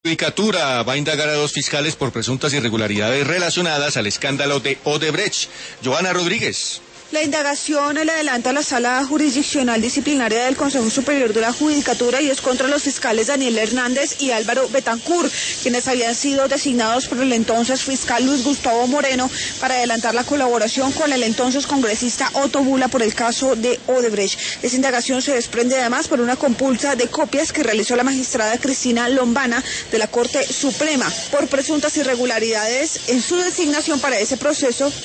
Judicatura va a indagar a dos fiscales por presuntas irregularidades relacionadas al escándalo de Odebrecht. Joana Rodríguez. La indagación la adelanta la Sala Jurisdiccional Disciplinaria del Consejo Superior de la Judicatura y es contra los fiscales Daniel Hernández y Álvaro Betancourt, quienes habían sido designados por el entonces fiscal Luis Gustavo Moreno para adelantar la colaboración con el entonces congresista Otto Bula por el caso de Odebrecht. Esa indagación se desprende además por una compulsa de copias que realizó la magistrada Cristina Lombana de la Corte Suprema por presuntas irregularidades en su designación para ese proceso